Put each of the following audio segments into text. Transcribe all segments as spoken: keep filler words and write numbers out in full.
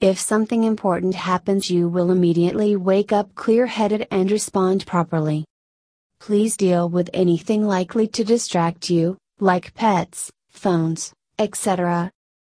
If something important happens, you will immediately wake up clear-headed and respond properly. Please deal with anything likely to distract you, like pets, phones, et cetera.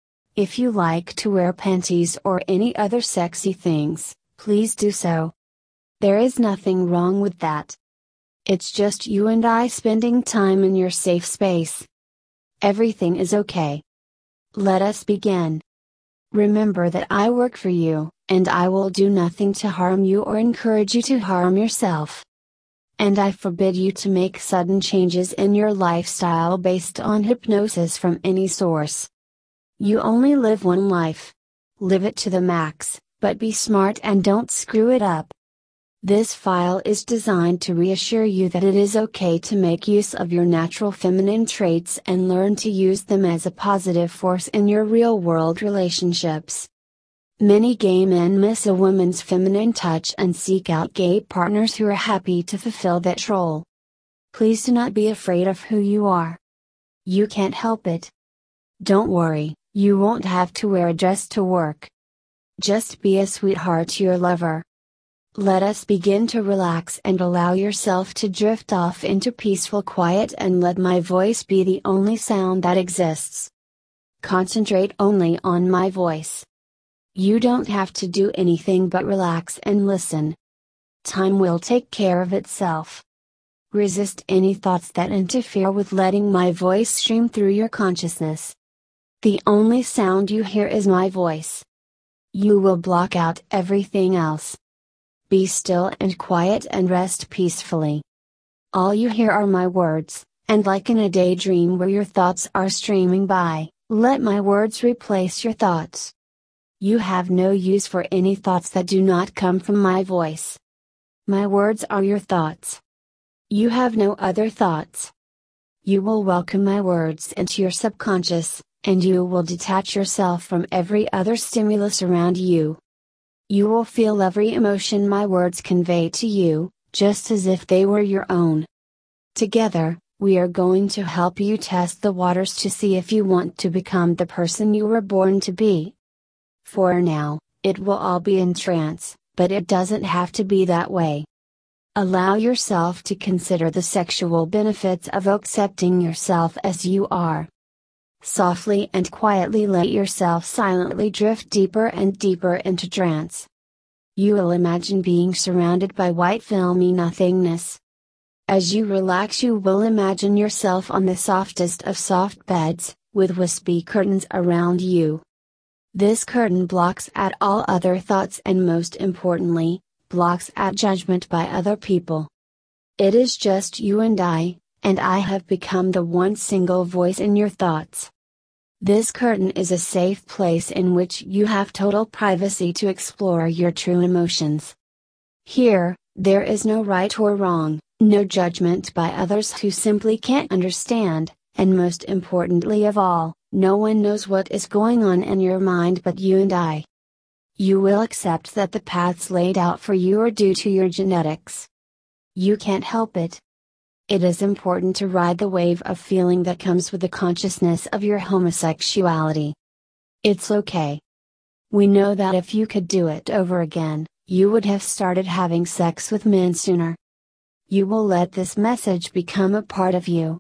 If you like to wear panties or any other sexy things, please do so. There is nothing wrong with that. It's just you and I spending time in your safe space. Everything is okay. Let us begin. Remember that I work for you, and I will do nothing to harm you or encourage you to harm yourself. And I forbid you to make sudden changes in your lifestyle based on hypnosis from any source. You only live one life. Live it to the max, but be smart and don't screw it up. This file is designed to reassure you that it is okay to make use of your natural feminine traits and learn to use them as a positive force in your real-world relationships. Many gay men miss a woman's feminine touch and seek out gay partners who are happy to fulfill that role. Please do not be afraid of who you are. You can't help it. Don't worry, you won't have to wear a dress to work. Just be a sweetheart to your lover. Let us begin to relax and allow yourself to drift off into peaceful quiet and let my voice be the only sound that exists. Concentrate only on my voice. You don't have to do anything but relax and listen. Time will take care of itself. Resist any thoughts that interfere with letting my voice stream through your consciousness. The only sound you hear is my voice. You will block out everything else. Be still and quiet and rest peacefully. All you hear are my words, and like in a daydream where your thoughts are streaming by, let my words replace your thoughts. You have no use for any thoughts that do not come from my voice. My words are your thoughts. You have no other thoughts. You will welcome my words into your subconscious, and you will detach yourself from every other stimulus around you. You will feel every emotion my words convey to you, just as if they were your own. Together, we are going to help you test the waters to see if you want to become the person you were born to be. For now, it will all be in trance, but it doesn't have to be that way. Allow yourself to consider the sexual benefits of accepting yourself as you are. Softly and quietly let yourself silently drift deeper and deeper into trance. You will imagine being surrounded by white filmy nothingness. As you relax, you will imagine yourself on the softest of soft beds, with wispy curtains around you. This curtain blocks out all other thoughts and most importantly, blocks out judgment by other people. It is just you and I, and I have become the one single voice in your thoughts. This curtain is a safe place in which you have total privacy to explore your true emotions. Here, there is no right or wrong, no judgment by others who simply can't understand, and most importantly of all, no one knows what is going on in your mind but you and I. You will accept that the paths laid out for you are due to your genetics. You can't help it. It is important to ride the wave of feeling that comes with the consciousness of your homosexuality. It's okay. We know that if you could do it over again, you would have started having sex with men sooner. You will let this message become a part of you.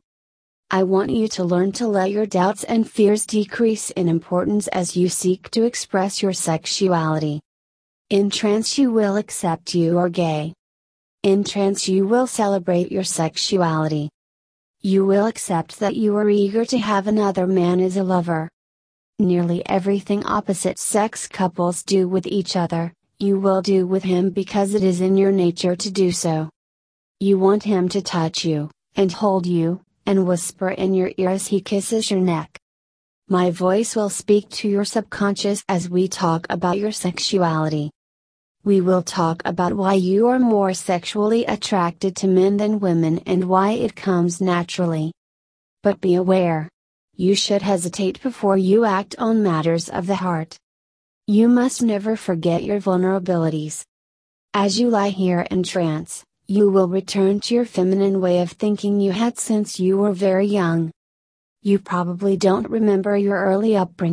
I want you to learn to let your doubts and fears decrease in importance as you seek to express your sexuality. In trance you will accept you are gay. In trance you will celebrate your sexuality. You will accept that you are eager to have another man as a lover. Nearly everything opposite sex couples do with each other, you will do with him because it is in your nature to do so. You want him to touch you, and hold you, and whisper in your ear as he kisses your neck. My voice will speak to your subconscious as we talk about your sexuality. We will talk about why you are more sexually attracted to men than women and why it comes naturally. But be aware. You should hesitate before you act on matters of the heart. You must never forget your vulnerabilities. As you lie here in trance, you will return to your feminine way of thinking you had since you were very young. You probably don't remember your early upbringing,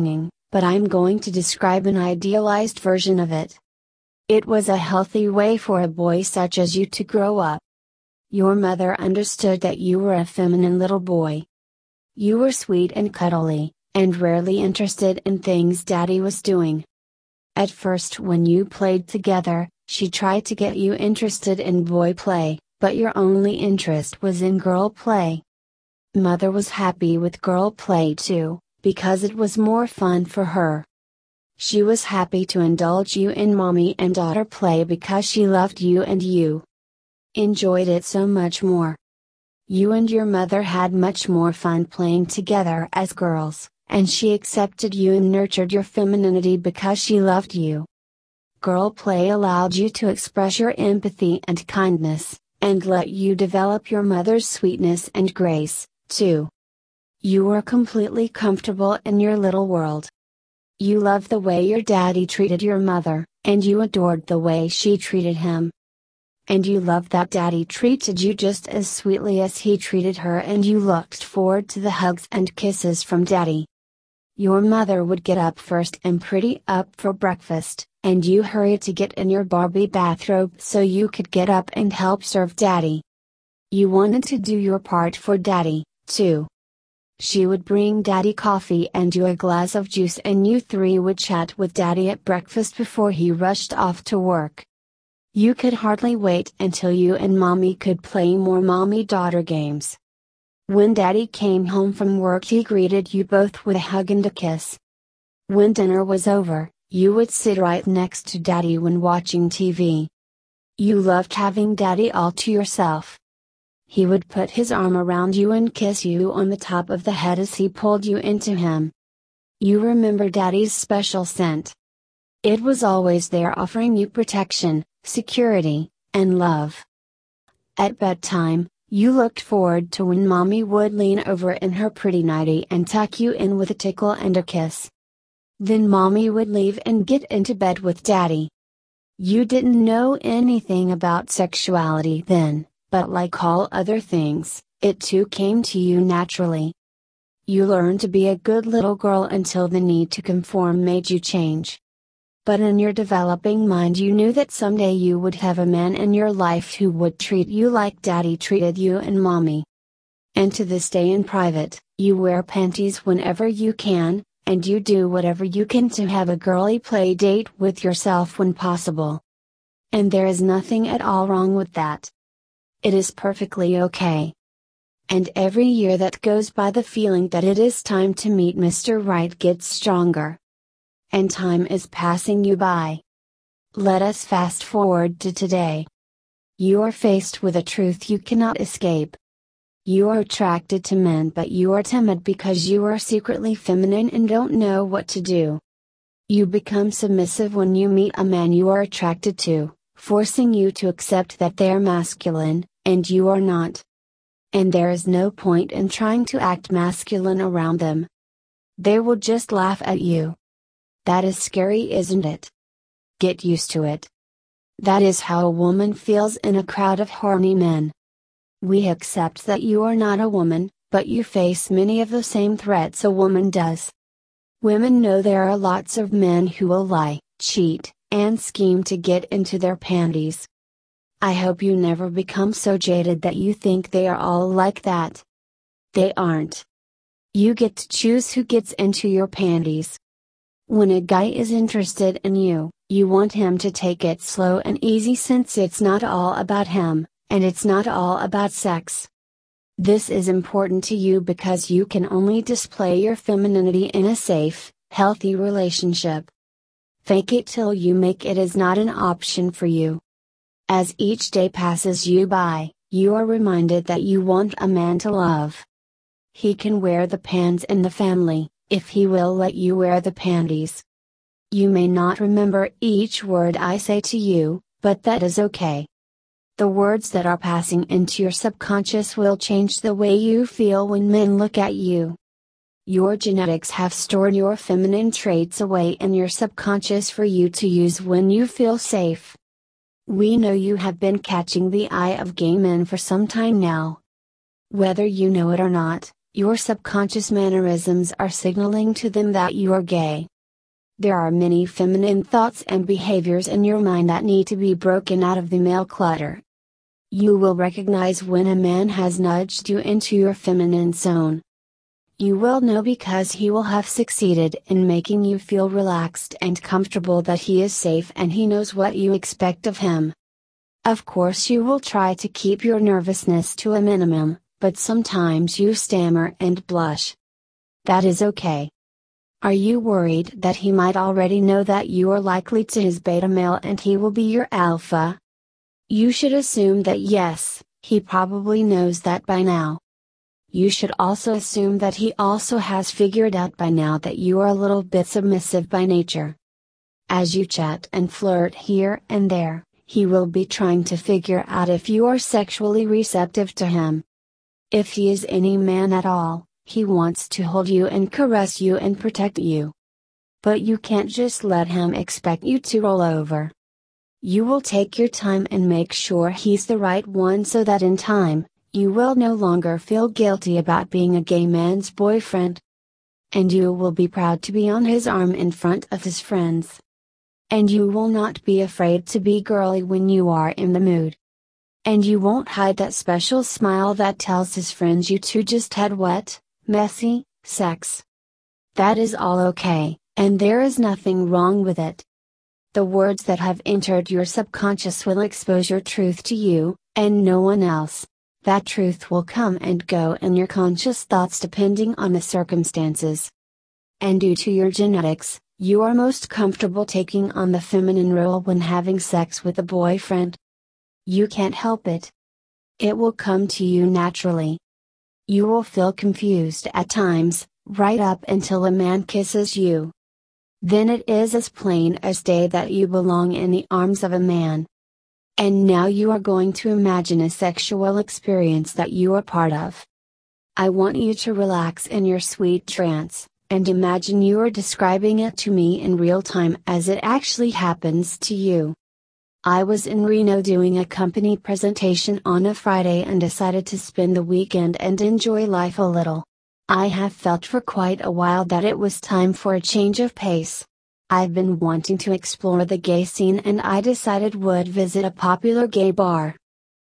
but I'm going to describe an idealized version of it. It was a healthy way for a boy such as you to grow up. Your mother understood that you were a feminine little boy. You were sweet and cuddly, and rarely interested in things Daddy was doing. At first, when you played together, she tried to get you interested in boy play, but your only interest was in girl play. Mother was happy with girl play too, because it was more fun for her. She was happy to indulge you in mommy and daughter play because she loved you and you enjoyed it so much more. You and your mother had much more fun playing together as girls, and she accepted you and nurtured your femininity because she loved you. Girl play allowed you to express your empathy and kindness, and let you develop your mother's sweetness and grace, too. You were completely comfortable in your little world. You loved the way your daddy treated your mother, and you adored the way she treated him. And you loved that daddy treated you just as sweetly as he treated her, and you looked forward to the hugs and kisses from daddy. Your mother would get up first and pretty up for breakfast, and you hurried to get in your Barbie bathrobe so you could get up and help serve daddy. You wanted to do your part for daddy, too. She would bring daddy coffee and you a glass of juice, and you three would chat with daddy at breakfast before he rushed off to work. You could hardly wait until you and mommy could play more mommy-daughter games. When daddy came home from work, he greeted you both with a hug and a kiss. When dinner was over, you would sit right next to daddy when watching T V. You loved having daddy all to yourself. He would put his arm around you and kiss you on the top of the head as he pulled you into him. You remember daddy's special scent. It was always there, offering you protection, security, and love. At bedtime, you looked forward to when mommy would lean over in her pretty nightie and tuck you in with a tickle and a kiss. Then mommy would leave and get into bed with daddy. You didn't know anything about sexuality then, but like all other things, it too came to you naturally. You learned to be a good little girl until the need to conform made you change. But in your developing mind, you knew that someday you would have a man in your life who would treat you like daddy treated you and mommy. And to this day in private, you wear panties whenever you can, and you do whatever you can to have a girly play date with yourself when possible. And there is nothing at all wrong with that. It is perfectly okay. And every year that goes by, the feeling that it is time to meet Mister Right gets stronger. And time is passing you by. Let us fast forward to today. You are faced with a truth you cannot escape. You are attracted to men, but you are timid because you are secretly feminine and don't know what to do. You become submissive when you meet a man you are attracted to, forcing you to accept that they are masculine, and you are not. And there is no point in trying to act masculine around them. They will just laugh at you. That is scary, isn't it? Get used to it. That is how a woman feels in a crowd of horny men. We accept that you are not a woman, but you face many of the same threats a woman does. Women know there are lots of men who will lie, cheat, and scheme to get into their panties. I hope you never become so jaded that you think they are all like that. They aren't. You get to choose who gets into your panties. When a guy is interested in you, you want him to take it slow and easy, since it's not all about him, and it's not all about sex. This is important to you because you can only display your femininity in a safe, healthy relationship. Fake it till you make it is not an option for you. As each day passes you by, you are reminded that you want a man to love. He can wear the pants in the family, if he will let you wear the panties. You may not remember each word I say to you, but that is okay. The words that are passing into your subconscious will change the way you feel when men look at you. Your genetics have stored your feminine traits away in your subconscious for you to use when you feel safe. We know you have been catching the eye of gay men for some time now. Whether you know it or not, your subconscious mannerisms are signaling to them that you are gay. There are many feminine thoughts and behaviors in your mind that need to be broken out of the male clutter. You will recognize when a man has nudged you into your feminine zone. You will know because he will have succeeded in making you feel relaxed and comfortable that he is safe and he knows what you expect of him. Of course, you will try to keep your nervousness to a minimum, but sometimes you stammer and blush. That is okay. Are you worried that he might already know that you are likely to his beta male and he will be your alpha? You should assume that yes, he probably knows that by now. You should also assume that he also has figured out by now that you are a little bit submissive by nature. As you chat and flirt here and there, he will be trying to figure out if you are sexually receptive to him. If he is any man at all, he wants to hold you and caress you and protect you. But you can't just let him expect you to roll over. You will take your time and make sure he's the right one so that in time, you will no longer feel guilty about being a gay man's boyfriend. And you will be proud to be on his arm in front of his friends. And you will not be afraid to be girly when you are in the mood. And you won't hide that special smile that tells his friends you two just had wet, messy, sex. That is all okay, and there is nothing wrong with it. The words that have entered your subconscious will expose your truth to you, and no one else. That truth will come and go in your conscious thoughts depending on the circumstances. And due to your genetics, you are most comfortable taking on the feminine role when having sex with a boyfriend. You can't help it. It will come to you naturally. You will feel confused at times, right up until a man kisses you. Then it is as plain as day that you belong in the arms of a man. And now you are going to imagine a sexual experience that you are part of. I want you to relax in your sweet trance, and imagine you are describing it to me in real time as it actually happens to you. I was in Reno doing a company presentation on a Friday and decided to spend the weekend and enjoy life a little. I have felt for quite a while that it was time for a change of pace. I've been wanting to explore the gay scene and I decided would visit a popular gay bar.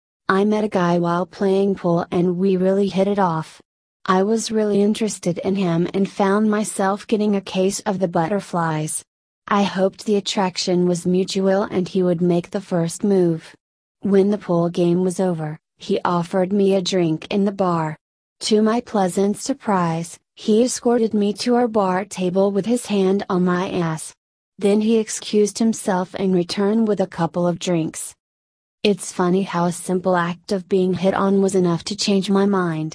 I met a guy while playing pool and we really hit it off. I was really interested in him and found myself getting a case of the butterflies. I hoped the attraction was mutual and he would make the first move. When the pool game was over, he offered me a drink in the bar. To my pleasant surprise, he escorted me to our bar table with his hand on my ass. Then he excused himself and returned with a couple of drinks. It's funny how a simple act of being hit on was enough to change my mind.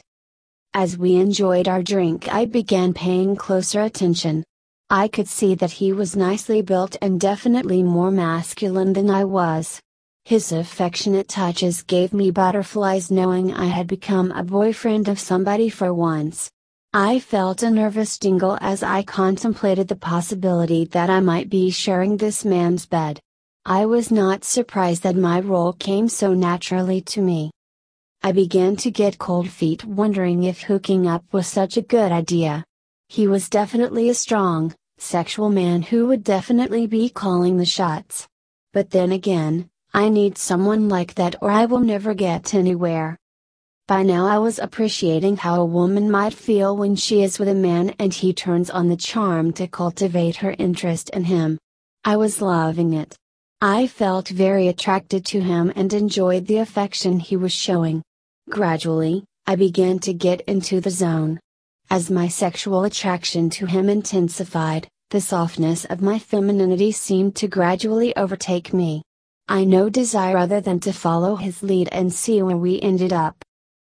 As we enjoyed our drink, I began paying closer attention. I could see that he was nicely built and definitely more masculine than I was. His affectionate touches gave me butterflies knowing I had become a boyfriend of somebody for once. I felt a nervous tingle as I contemplated the possibility that I might be sharing this man's bed. I was not surprised that my role came so naturally to me. I began to get cold feet wondering if hooking up was such a good idea. He was definitely a strong, sexual man who would definitely be calling the shots. But then again, I need someone like that or I will never get anywhere. By now I was appreciating how a woman might feel when she is with a man and he turns on the charm to cultivate her interest in him. I was loving it. I felt very attracted to him and enjoyed the affection he was showing. Gradually, I began to get into the zone. As my sexual attraction to him intensified, the softness of my femininity seemed to gradually overtake me. I no desire other than to follow his lead and see where we ended up.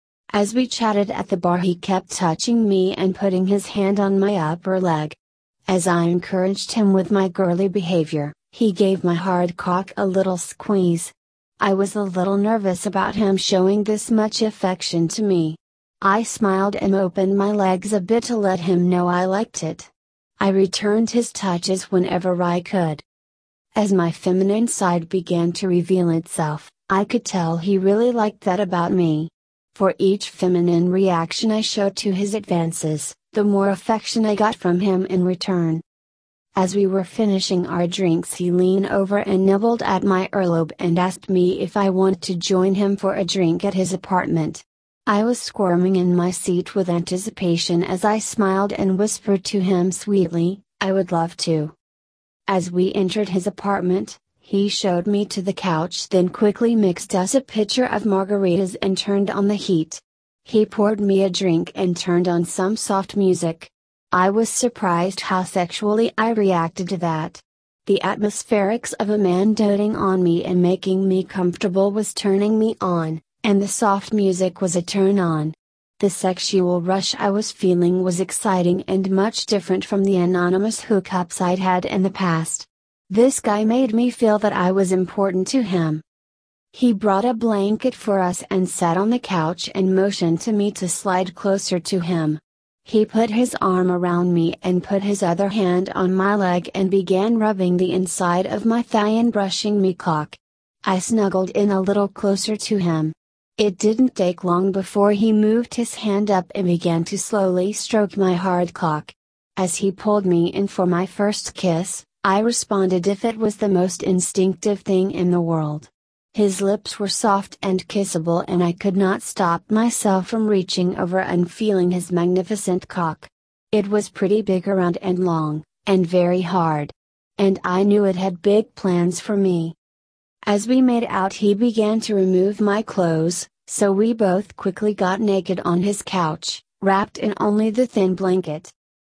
As we chatted at the bar, he kept touching me and putting his hand on my upper leg. As I encouraged him with my girly behavior, he gave my hard cock a little squeeze. I was a little nervous about him showing this much affection to me. I smiled and opened my legs a bit to let him know I liked it. I returned his touches whenever I could. As my feminine side began to reveal itself, I could tell he really liked that about me. For each feminine reaction I showed to his advances, the more affection I got from him in return. As we were finishing our drinks, he leaned over and nibbled at my earlobe and asked me if I wanted to join him for a drink at his apartment. I was squirming in my seat with anticipation as I smiled and whispered to him sweetly, "I would love to." As we entered his apartment, he showed me to the couch, then quickly mixed us a pitcher of margaritas and turned on the heat. He poured me a drink and turned on some soft music. I was surprised how sexually I reacted to that. The atmospherics of a man doting on me and making me comfortable was turning me on, and the soft music was a turn on. The sexual rush I was feeling was exciting and much different from the anonymous hookups I'd had in the past. This guy made me feel that I was important to him. He brought a blanket for us and sat on the couch and motioned to me to slide closer to him. He put his arm around me and put his other hand on my leg and began rubbing the inside of my thigh and brushing me cock. I snuggled in a little closer to him. It didn't take long before he moved his hand up and began to slowly stroke my hard cock. As he pulled me in for my first kiss, I responded if it was the most instinctive thing in the world. His lips were soft and kissable and I could not stop myself from reaching over and feeling his magnificent cock. It was pretty big, around and long, and very hard. And I knew it had big plans for me. As we made out, he began to remove my clothes, so we both quickly got naked on his couch, wrapped in only the thin blanket.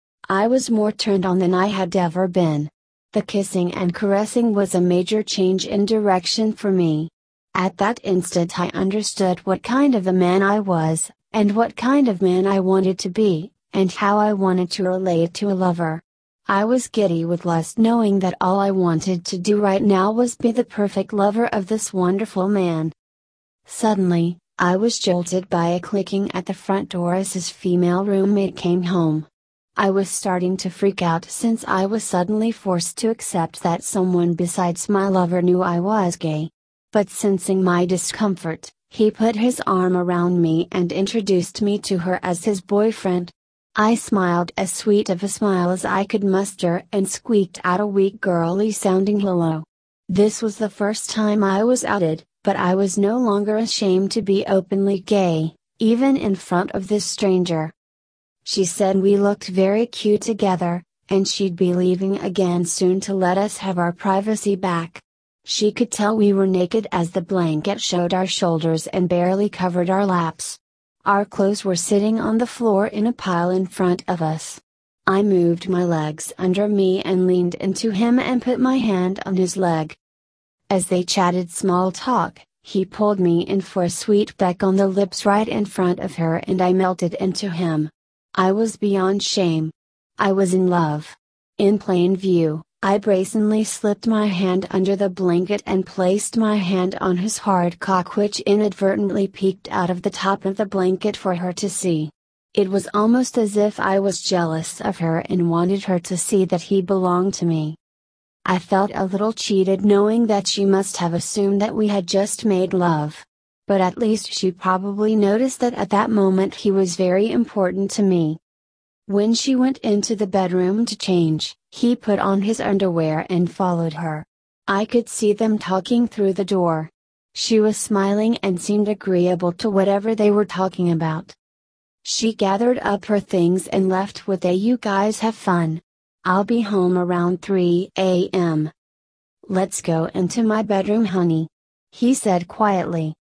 I was more turned on than I had ever been. The kissing and caressing was a major change in direction for me. At that instant I understood what kind of a man I was, and what kind of man I wanted to be, and how I wanted to relate to a lover. I was giddy with lust, knowing that all I wanted to do right now was be the perfect lover of this wonderful man. Suddenly, I was jolted by a clicking at the front door as his female roommate came home. I was starting to freak out since I was suddenly forced to accept that someone besides my lover knew I was gay. But sensing my discomfort, he put his arm around me and introduced me to her as his boyfriend. I smiled as sweet of a smile as I could muster and squeaked out a weak girly sounding hello. This was the first time I was outed, but I was no longer ashamed to be openly gay, even in front of this stranger. She said we looked very cute together, and she'd be leaving again soon to let us have our privacy back. She could tell we were naked as the blanket showed our shoulders and barely covered our laps. Our clothes were sitting on the floor in a pile in front of us. I moved my legs under me and leaned into him and put my hand on his leg. As they chatted small talk, he pulled me in for a sweet peck on the lips right in front of her and I melted into him. I was beyond shame. I was in love. In plain view, I brazenly slipped my hand under the blanket and placed my hand on his hard cock, which inadvertently peeked out of the top of the blanket for her to see. It was almost as if I was jealous of her and wanted her to see that he belonged to me. I felt a little cheated knowing that she must have assumed that we had just made love. But at least she probably noticed that at that moment he was very important to me. When she went into the bedroom to change, he put on his underwear and followed her. I could see them talking through the door. She was smiling and seemed agreeable to whatever they were talking about. She gathered up her things and left with a "You guys have fun. I'll be home around three a m Let's go into my bedroom, honey," he said quietly.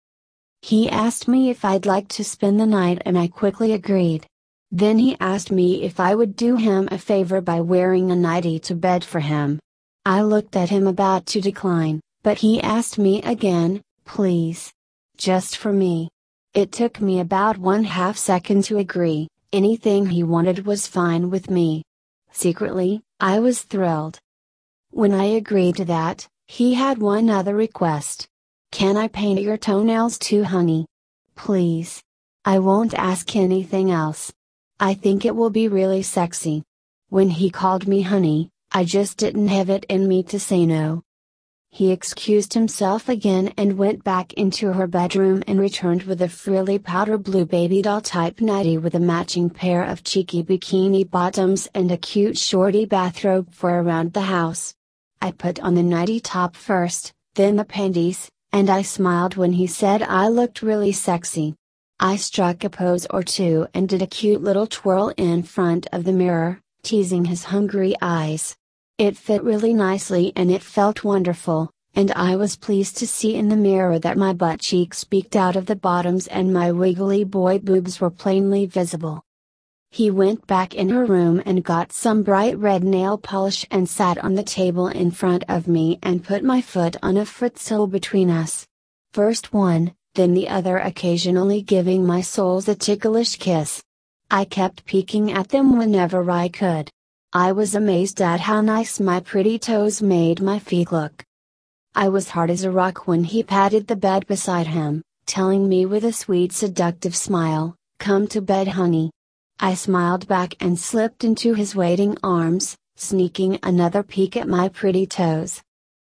He asked me if I'd like to spend the night and I quickly agreed. Then he asked me if I would do him a favor by wearing a nightie to bed for him. I looked at him about to decline, but he asked me again, "Please. Just for me." It took me about one half second to agree. Anything he wanted was fine with me. Secretly, I was thrilled. When I agreed to that, he had one other request. "Can I paint your toenails too, honey? Please. I won't ask anything else. I think it will be really sexy." When he called me honey, I just didn't have it in me to say no. He excused himself again and went back into her bedroom and returned with a frilly powder blue baby doll type nightie with a matching pair of cheeky bikini bottoms and a cute shorty bathrobe for around the house. I put on the nightie top first, then the panties, and I smiled when he said I looked really sexy. I struck a pose or two and did a cute little twirl in front of the mirror, teasing his hungry eyes. It fit really nicely and it felt wonderful, and I was pleased to see in the mirror that my butt cheeks peeked out of the bottoms and my wiggly boy boobs were plainly visible. He went back in her room and got some bright red nail polish and sat on the table in front of me and put my foot on a footstool between us. First one, then the other, occasionally giving my soles a ticklish kiss. I kept peeking at them whenever I could. I was amazed at how nice my pretty toes made my feet look. I was hard as a rock when he patted the bed beside him, telling me with a sweet seductive smile, "Come to bed, honey." I smiled back and slipped into his waiting arms, sneaking another peek at my pretty toes.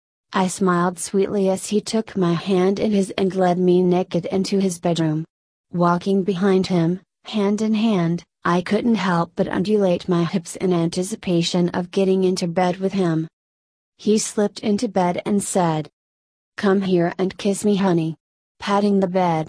I smiled sweetly as he took my hand in his and led me naked into his bedroom. Walking behind him, hand in hand, I couldn't help but undulate my hips in anticipation of getting into bed with him. He slipped into bed and said, "Come here and kiss me, honey," patting the bed.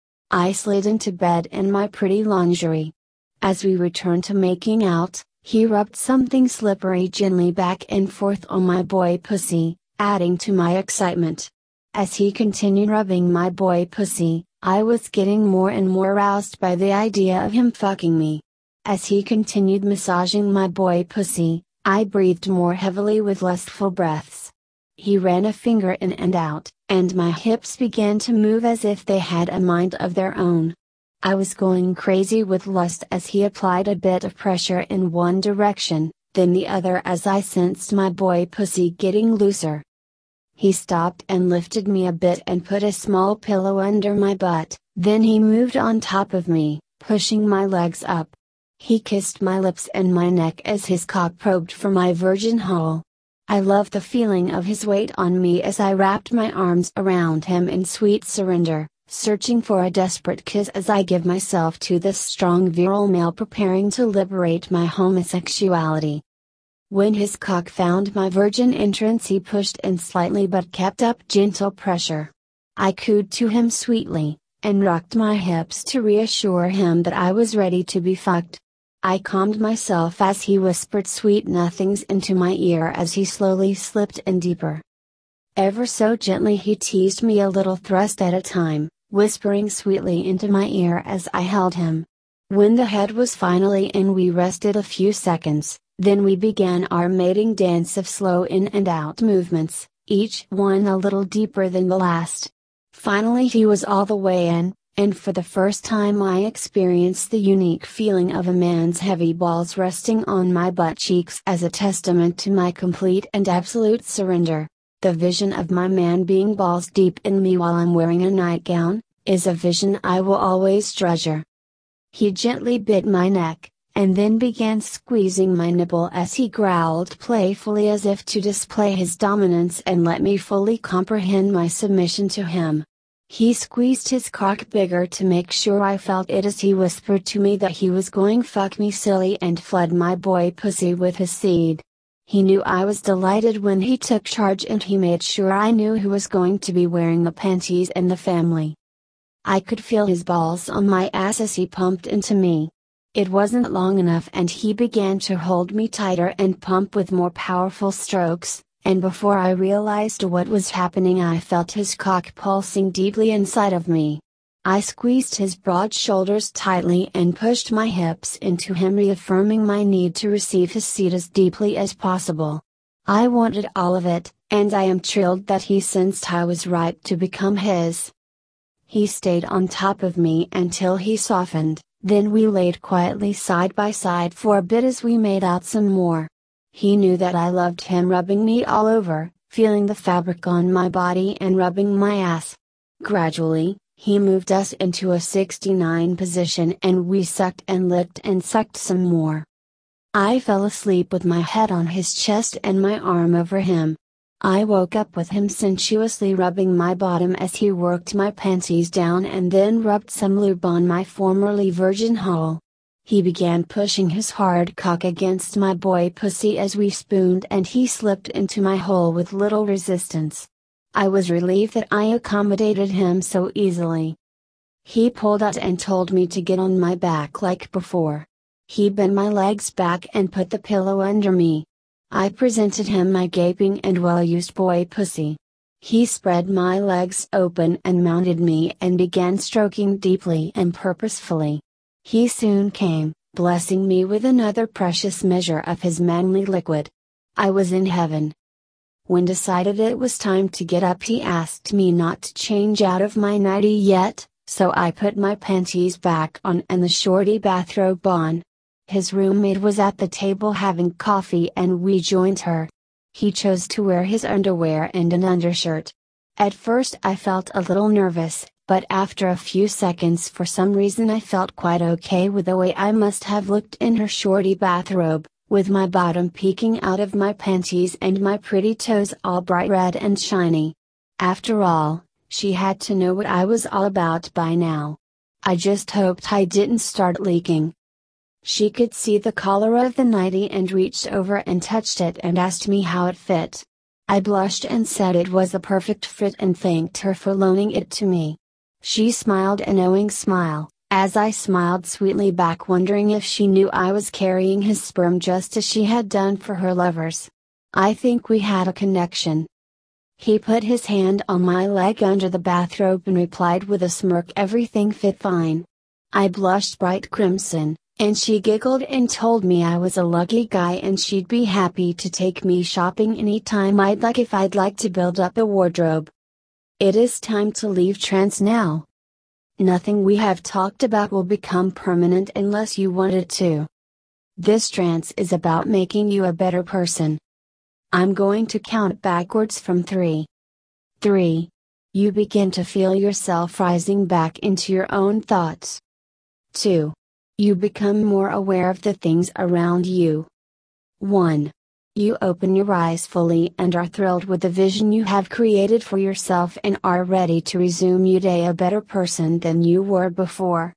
I slid into bed in my pretty lingerie. As we returned to making out, he rubbed something slippery gently back and forth on my boy pussy, adding to my excitement. As he continued rubbing my boy pussy, I was getting more and more aroused by the idea of him fucking me. As he continued massaging my boy pussy, I breathed more heavily with lustful breaths. He ran a finger in and out, and my hips began to move as if they had a mind of their own. I was going crazy with lust as he applied a bit of pressure in one direction, then the other as I sensed my boy pussy getting looser. He stopped and lifted me a bit and put a small pillow under my butt, then he moved on top of me, pushing my legs up. He kissed my lips and my neck as his cock probed for my virgin hole. I loved the feeling of his weight on me as I wrapped my arms around him in sweet surrender, searching for a desperate kiss as I give myself to this strong virile male preparing to liberate my homosexuality. When his cock found my virgin entrance, he pushed in slightly but kept up gentle pressure. I cooed to him sweetly, and rocked my hips to reassure him that I was ready to be fucked. I calmed myself as he whispered sweet nothings into my ear as he slowly slipped in deeper. Ever so gently he teased me a little thrust at a time, whispering sweetly into my ear as I held him. When the head was finally in, we rested a few seconds. Then we began our mating dance of slow in and out movements, each one a little deeper than the last. Finally he was all the way in, and for the first time I experienced the unique feeling of a man's heavy balls resting on my butt cheeks as a testament to my complete and absolute surrender. The vision of my man being balls deep in me while I'm wearing a nightgown, is a vision I will always treasure. He gently bit my neck, and then began squeezing my nipple as he growled playfully as if to display his dominance and let me fully comprehend my submission to him. He squeezed his cock bigger to make sure I felt it as he whispered to me that he was going fuck me silly and flood my boy pussy with his seed. He knew I was delighted when he took charge, and he made sure I knew who was going to be wearing the panties in the family. I could feel his balls on my ass as he pumped into me. It wasn't long enough and he began to hold me tighter and pump with more powerful strokes, and before I realized what was happening I felt his cock pulsing deeply inside of me. I squeezed his broad shoulders tightly and pushed my hips into him, reaffirming my need to receive his seed as deeply as possible. I wanted all of it, and I am thrilled that he sensed I was ripe to become his. He stayed on top of me until he softened. Then we laid quietly side by side for a bit as we made out some more. He knew that I loved him rubbing me all over, feeling the fabric on my body and rubbing my ass. Gradually, he moved us into a sixty-nine position and we sucked and licked and sucked some more. I fell asleep with my head on his chest and my arm over him. I woke up with him sensuously rubbing my bottom as he worked my panties down and then rubbed some lube on my formerly virgin hole. He began pushing his hard cock against my boy pussy as we spooned and he slipped into my hole with little resistance. I was relieved that I accommodated him so easily. He pulled out and told me to get on my back like before. He bent my legs back and put the pillow under me. I presented him my gaping and well-used boy pussy. He spread my legs open and mounted me and began stroking deeply and purposefully. He soon came, blessing me with another precious measure of his manly liquid. I was in heaven. When decided it was time to get up, he asked me not to change out of my nightie yet, so I put my panties back on and the shorty bathrobe on. His roommate was at the table having coffee and we joined her. He chose to wear his underwear and an undershirt. At first I felt a little nervous, but after a few seconds for some reason I felt quite okay with the way I must have looked in her shorty bathrobe, with my bottom peeking out of my panties and my pretty toes all bright red and shiny. After all, she had to know what I was all about by now. I just hoped I didn't start leaking. She could see the collar of the nightie and reached over and touched it and asked me how it fit. I blushed and said it was a perfect fit and thanked her for loaning it to me. She smiled a knowing smile, as I smiled sweetly back, wondering if she knew I was carrying his sperm just as she had done for her lovers. I think we had a connection. He put his hand on my leg under the bathrobe and replied with a smirk, "Everything fit fine." I blushed bright crimson, and she giggled and told me I was a lucky guy and she'd be happy to take me shopping anytime I'd like if I'd like to build up a wardrobe. It is time to leave trance now. Nothing we have talked about will become permanent unless you want it to. This trance is about making you a better person. I'm going to count backwards from three. Three. You begin to feel yourself rising back into your own thoughts. Two. You become more aware of the things around you. One. You open your eyes fully and are thrilled with the vision you have created for yourself and are ready to resume your day a better person than you were before.